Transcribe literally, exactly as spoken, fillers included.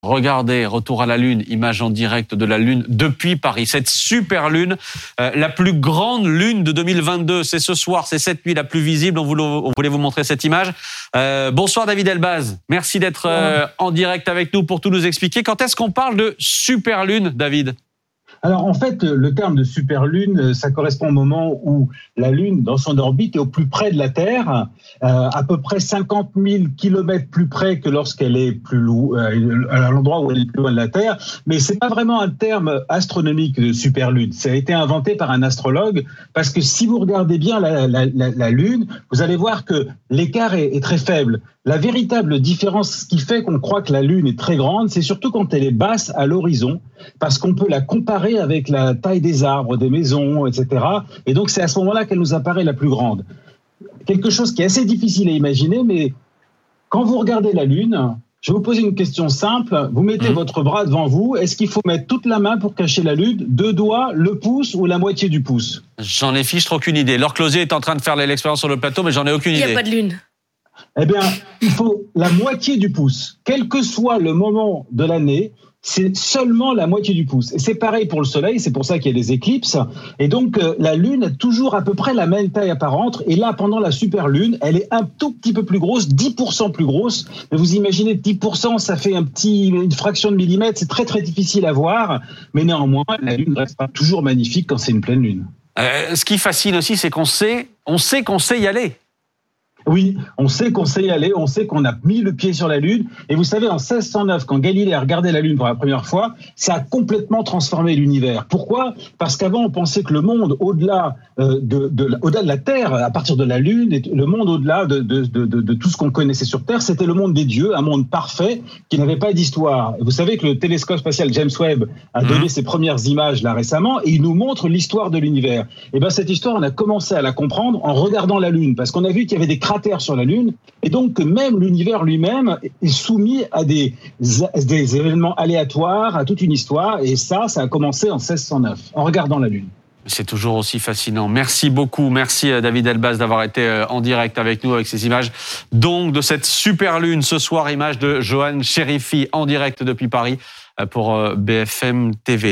Regardez, retour à la Lune, image en direct de la Lune depuis Paris. Cette super Lune, euh, la plus grande Lune de deux mille vingt-deux, c'est ce soir, c'est cette nuit la plus visible. On voulait, on voulait vous montrer cette image. Euh, bonsoir David Elbaz, merci d'être euh, en direct avec nous pour tout nous expliquer. Quand est-ce qu'on parle de super Lune, David ? Alors en fait, le terme de superlune, ça correspond au moment où la Lune, dans son orbite, est au plus près de la Terre, euh, à peu près cinquante mille kilomètres plus près que lorsqu'elle est plus loin, euh, à l'endroit où elle est plus loin de la Terre. Mais c'est pas vraiment un terme astronomique de superlune. Ça a été inventé par un astrologue parce que si vous regardez bien la, la, la, la Lune, vous allez voir que l'écart est, est très faible. La véritable différence, ce qui fait qu'on croit que la Lune est très grande, c'est surtout quand elle est basse à l'horizon, parce qu'on peut la comparer avec la taille des arbres, des maisons, et cetera. Et donc c'est à ce moment-là qu'elle nous apparaît la plus grande. Quelque chose qui est assez difficile à imaginer, mais quand vous regardez la Lune, je vais vous poser une question simple. Vous mettez mmh. votre bras devant vous. Est-ce qu'il faut mettre toute la main pour cacher la Lune, deux doigts, le pouce ou la moitié du pouce ? J'en ai fichtre aucune idée. Laure Closier est en train de faire l'expérience sur le plateau, mais j'en ai aucune idée. Il n'y a pas de Lune. Eh bien, il faut la moitié du pouce. Quel que soit le moment de l'année, c'est seulement la moitié du pouce. Et c'est pareil pour le Soleil, c'est pour ça qu'il y a des éclipses. Et donc, euh, la Lune a toujours à peu près la même taille apparente. Et là, pendant la super Lune, elle est un tout petit peu plus grosse, dix pour cent plus grosse. Mais vous imaginez, dix pour cent, ça fait un petit, une fraction de millimètre. C'est très, très difficile à voir. Mais néanmoins, la Lune reste pas toujours magnifique quand c'est une pleine Lune. Euh, ce qui fascine aussi, c'est qu'on sait, on sait qu'on sait y aller. Oui, on sait qu'on sait y aller, on sait qu'on a mis le pied sur la Lune. Et vous savez, en seize cent neuf, quand Galilée a regardé la Lune pour la première fois, ça a complètement transformé l'univers. Pourquoi ? Parce qu'avant, on pensait que le monde au-delà euh, de, de, au-delà de la Terre, à partir de la Lune, et le monde au-delà de, de, de, de, de tout ce qu'on connaissait sur Terre, c'était le monde des dieux, un monde parfait qui n'avait pas d'histoire. Et vous savez que le télescope spatial James Webb a donné mmh. ses premières images là récemment, et il nous montre l'histoire de l'univers. Et bien cette histoire, on a commencé à la comprendre en regardant la Lune, parce qu'on a vu qu'il y avait des cratères sur la Lune, et donc que même l'univers lui-même est soumis à des, des événements aléatoires, à toute une histoire, et ça, ça a commencé en seize cent neuf, en regardant la Lune. C'est toujours aussi fascinant. Merci beaucoup, merci David Elbaz d'avoir été en direct avec nous avec ces images donc de cette super Lune ce soir, image de Johan Chérifi en direct depuis Paris pour B F M T V.